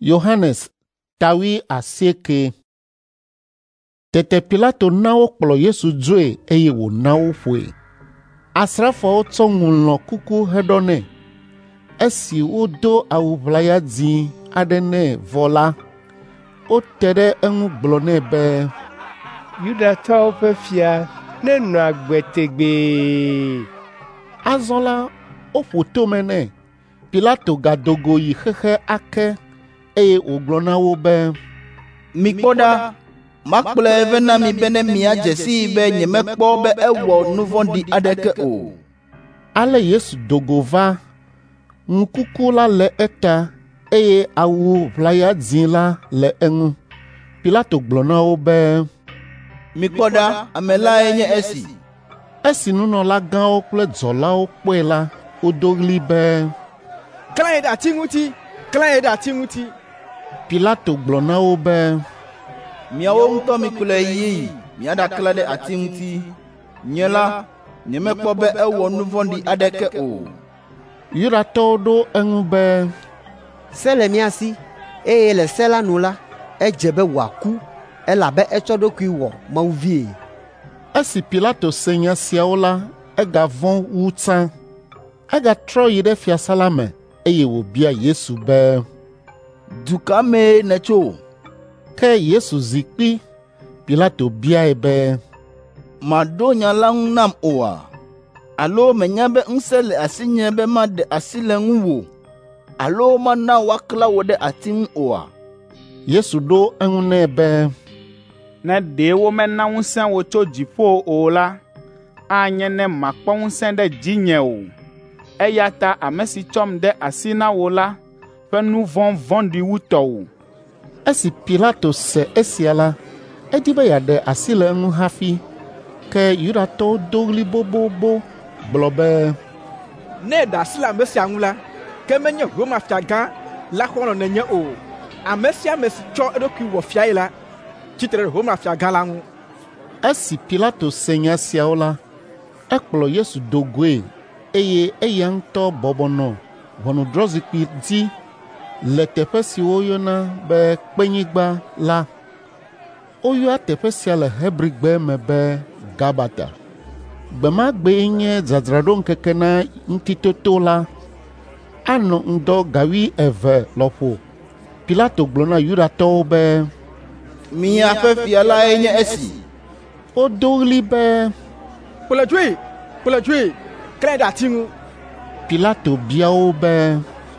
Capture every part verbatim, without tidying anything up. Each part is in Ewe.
Yohanes tawi asieke. Tete Pilato nawo kplɔ Yesu dzoe eye wònawo ƒoe. Asrafoawo tsɔ ŋulɔ kuku heɖɔ nɛ. Esi wodo awu ʋlaya dzĩ aɖe nɛ vɔ la, wote ɖe eŋu gblɔ nɛ be, Yudatɔwo ƒe fia nenɔ agbe tegbee. Azɔ la, woƒo tome nɛ. Pilato gadogo yi xexe ake eye wògblɔ na wo be, mikpɔ ɖa, makplɔe ve na mi be ne miadze sii be nyemekpɔ be ewɔ nu vɔ̃ɖi aɖeke o. Ale Yesu dogo va, ŋukuku la le eta eye awu ʋlaya dzĩ la le eŋu. Pilato gblɔ na wo be, mikpɔ ɖa, ame lae nye esi. Esi nunɔlagãwo kple dzɔlawo kpɔe la, wodo ɣli be, klãe ɖe ati ŋuti, klãe ɖe ati ŋuti. Pilato gblɔ na wo be, miawo ŋutɔ mikplɔe yi, miaɖaklã ɖe ati ŋuti. Nye la, nyemekpɔ be ewɔ nu vɔ̃ɖi aɖeke o. Yudatɔwo ɖo eŋu be, se le mía si, eye le se la nu la, edze be wòaku, elabe etsɔ ɖokui wɔ Mawu vie. Esi Pilato se nya siawo la, egavɔ̃ wu tsã. Egatrɔ yi ɖe fiasã la me, eye wòbia Yesu be, du ka mee nètso? Ke Yesu zi kpi. Pilato biae be, màɖo nya la ŋu nam oa? Alo menya be ŋusẽ le asinye be maɖe asi le ŋuwò? Alo mana woaklã wò ɖe ati ŋu oa? Yesu ɖo eŋu nɛ be, ne ɖe womena ŋusẽ wò tso dziƒo o la, anye ne makpɔ ŋusẽ ɖe dzinye o. Eya ta ame si tsɔm de asi na wò la ƒe nu vɔ̃ vɔ̃ɖi wu tɔwò. Esi Pilato se esia la, edi be yeaɖe asi le eŋu hafi, ke Yudatɔwo do ɣli bobobo gblɔ be, Ne ɖe asi le ame sia ŋu la, ke menye Roma fiagã la xɔlɔ̃ nenye o. Ame sia ame si tsɔ eɖokui wɔ fiae la, tsitre ɖe Roma fiagã la ŋu. Esi Pilato se nya siawo la, ekplɔ Yesu do goe, eye eya ŋutɔ bɔbɔnɔ ʋɔnudrɔ̃zikpui dzi le teƒe si woyɔna be Kpenyigba la. Woyɔa teƒe sia le Hebrigbe me be Gabata. Gbe ma gbee nye dzadzraɖo ŋkeke na Ŋutitoto la. Anɔ ŋdɔ gawi eve lɔƒo. Pilato gblɔ na Yudatɔwo be, miaƒe fia lae nye esi. Wodo ɣli be, kplɔe dzoe, kplɔe dzoe, klãe ɖe ati ŋu. Pilato bia wo be,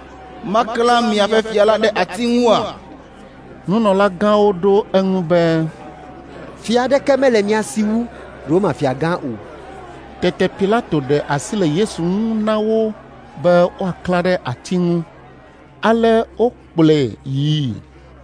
maklã miaƒe fia la ɖe ati ŋua? Nunɔlagãwo ɖo eŋu be, fia aɖeke mele mía si wu Roma fiagã o. Tete Pilato ɖe asi le Yesu ŋu na wo be woaklã ɖe ati ŋu. Ale wokplɔe yii.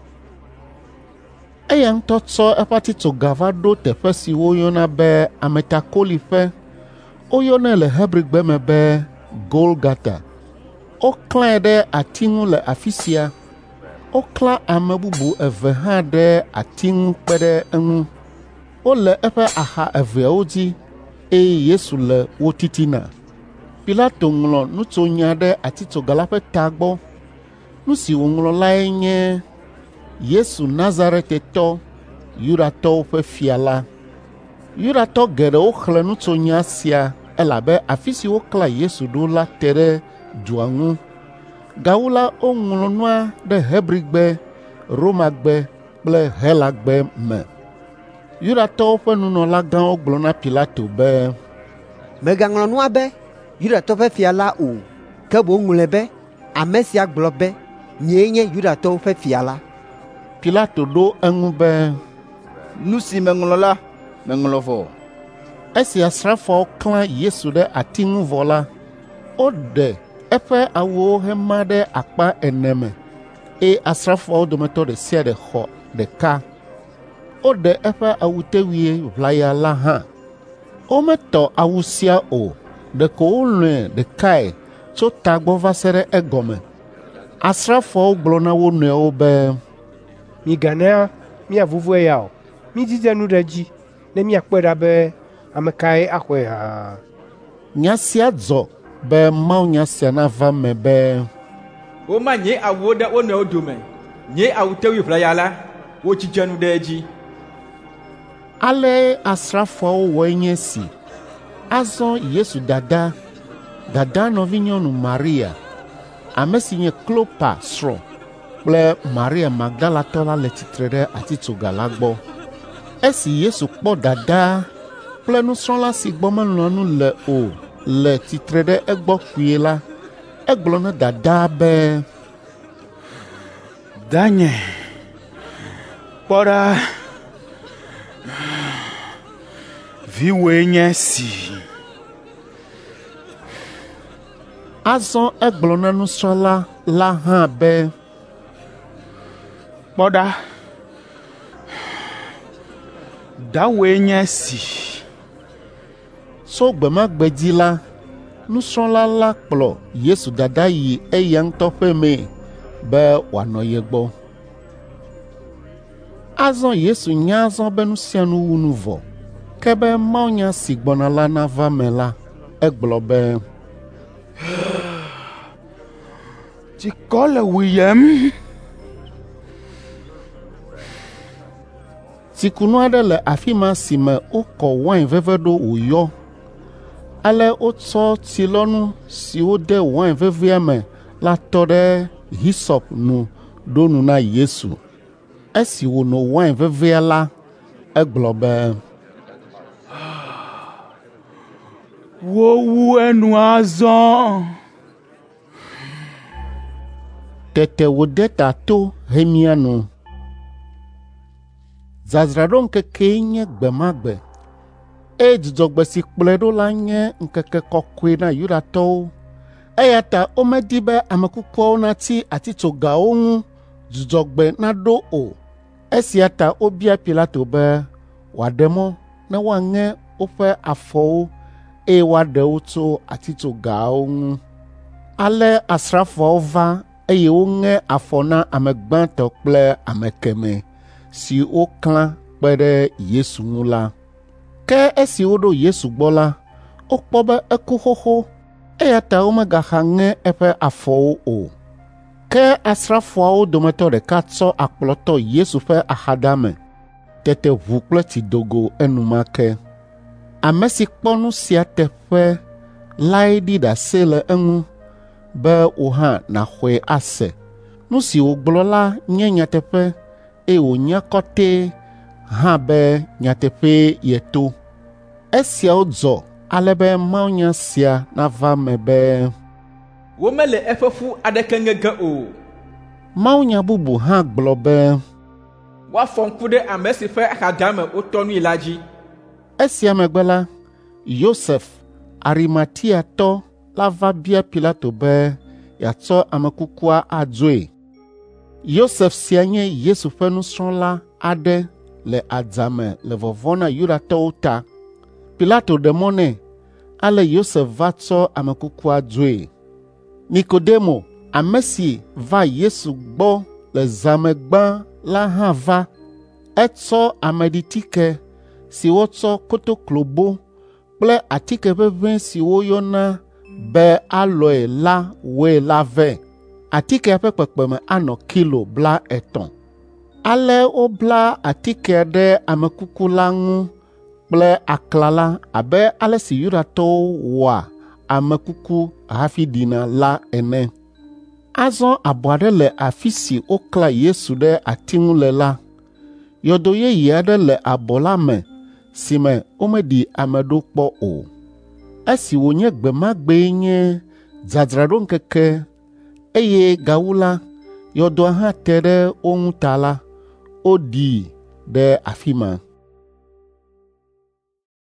Eya ŋutɔ tsɔ eƒe atitsoga va ɖo teƒe si woyɔna be Ametakoliƒe. Woyɔnɛ le Hebrigbe me be Golgata. Woklãe ɖe ati ŋu le afi sia. Woklã ame bubu eve hã ɖe ati ŋu kpe ɖe eŋu. Wole eƒe axa eveawo dzi, eye Yesu le wo titina. Pilato ŋlɔ nutsonya ɖe atitsoga la ƒe tagbɔ. Nu si wòŋlɔ lae nye Yesu Nazaretitɔ, Yudatɔwo ƒe fia la. Yudatɔ geɖewo xlẽ nutsonya sia elabe afi si woklã Yesu ɖo la te ɖe dua ŋu. Gawu la, woŋlɔ nua ɖe Hebrigbe, Romagbe kple Helagbe me. Yudatɔwo ƒe nunɔlagãwo gblɔ na Pilato be, Mègaŋlɔ nua be Yudatɔ ƒe fia la o, ke boŋ ŋlɔe be ame sia gblɔ be nyee nye Yudatɔwo ƒe fia la. Pilato ɖo eŋu be, nu si meŋlɔ la, meŋlɔ vɔ. Esi asrafoawo klã Yesu ɖe ati ŋu vɔ la, woɖe eƒe awuwo hema ɖe akpa ene me, eye asrafoawo dometɔ ɖe sia ɖe xɔ ɖeka. Woɖe eƒe awutewui ʋlaya la hã. Wometɔ awu sia o, ɖeko wolɔ̃e ɖekae tso tagbɔ va se ɖe egɔme. Asrafoawo gblɔ na wo nɔewo be, migana miavuvu eya o. Midzidze nu ɖe dzi ne miakpɔe ɖa be ame kae axɔe hã. Nya sia dzɔ be mawunya sia nava me be, Woma nye awuwo ɖe wo nɔewo dome. nye awutewi ʋlaya la, wodzidze nu ɖe edzi. Ale asrafoawo wɔe nye si. Azɔ Yesu dada, dada nɔvinyɔnu Maria, ame si nye Klopa srɔ̃ kple Maria Magdalatɔ la le tsitre ɖe atitsoga la gbɔ. Esi Yesu kpɔ dada kple nusrɔ̃la si gbɔ melɔ̃a nu le o le tsitre ɖe egbɔ kpuie la, egblɔ na dada be, Danye, kpɔ ɖa, viwoe nye si. Azɔ egblɔ na nusrɔ̃la la hã be, kpɔ ɖa, dawoe nye si. So gbe ma gbe dzi la, nusrɔ̃la la kplɔ Yesu dada yi eya ŋutɔ ƒe mee be wòanɔ ye gbɔ. Azɔ Yesu nya azɔ be nu sia nu wu nu vɔ, ke be mawunya si gbɔna la nava me la, egblɔ be, Tsikɔ le wuyem. Tsikunu aɖe le afi ma si me wokɔ wain veve ɖo wòyɔ. Ale wotsɔ tsilɔnu si wode wain vevea me la tɔ ɖe hisɔp nu ɖo nu na Yesu. Esi wòno wain vevea la, egblɔ be, Wowu enu azɔ. Tete wòde ta to hemia nu. Zazraɖo ŋkekee nye gbe ma gbe, eye dzudzɔgbe si kplɔe ɖo la nye ŋkeke kɔkɔe na Yudatɔwo, eya ta womedi be ame kukuawo nati atitsogawo ŋu dzudzɔgbe naɖo o. Esia ta wobia Pilato be wòaɖe mɔ ne woaŋe woƒe afɔwo eye woaɖe wo tso atitsogawo ŋu. Ale asrafoawo va eye woŋe afɔ na ame gbãtɔ kple ame kemɛ si woklã kpe ɖe Yesu ŋu la. Ke esi woɖo Yesu gbɔ la, wokpɔ be eku xoxo, eya ta womegaxa ŋe eƒe afɔwo o. Ke asrafoawo dometɔ ɖeka tsɔ akplɔtɔ Yesu ƒe axadame, tete ʋu kple tsi do go enumake. Ame si kpɔ nu sia teƒe lae ɖi ɖase le eŋu be wò hã nàxɔe ase. Nu si wògblɔ la nye nyateƒe, eye wònya kɔtɛe hã be nyateƒee yeto. Esiawo dzɔ ale be mawunya sia nava me be, Womele eƒe ƒu aɖeke ŋe ge o. Mawunya bubu hã gblɔ be, Woafɔ ŋku ɖe ame si ƒe axadame wotɔ nui la dzi. Esia megbe la, Yosef, Arimateatɔ la va bia Pilato be yeatsɔ ame kukua adzoe. Yosef sia nye Yesu ƒe nusrɔ̃la aɖe le adzame le vɔvɔ̃ na Yudatɔwo ta. Pilato ɖe mɔ nɛ, ale Yosef va tsɔ ame kukua dzoe. Nikodemo, ame si va Yesu gbɔ le zã me gbã la hã va. Etsɔ ameɖitike si wotsɔ kotoklobo kple atike ʋeʋẽ si woyɔna be aloe la wɔe la vɛ. Atikea ƒe kpekpeme anɔ kilo bla etɔ̃. Ale wobla atikea ɖe amekuku la ŋu kple aklala abe ale si Yudatɔwo wɔa amekuku hafi ɖina la ene. Azɔ abɔ aɖe le afi si woklã Yesu ɖe ati ŋu le la. Yɔdo yeye aɖe le abɔ la me si me womeɖi ame ɖo kpɔ o. Esi wònye gbe ma gbee nye dzadzraɖo ŋkeke, eye gawu la, yɔdoa hã te ɖe wo ŋu ta la, woɖii ɖe afi ma.